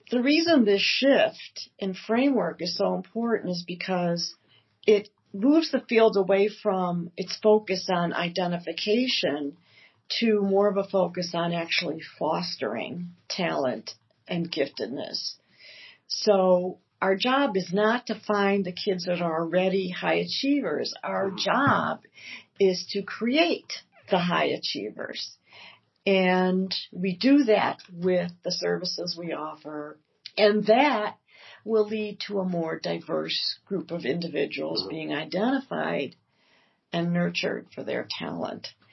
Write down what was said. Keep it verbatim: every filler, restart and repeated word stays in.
The reason this shift in framework is so important is because it moves the field away from its focus on identification to more of a focus on actually fostering talent and giftedness. So our job is not to find the kids that are already high achievers. Our job is to create the high achievers. And we do that with the services we offer. And that will lead to a more diverse group of individuals being identified and nurtured for their talent.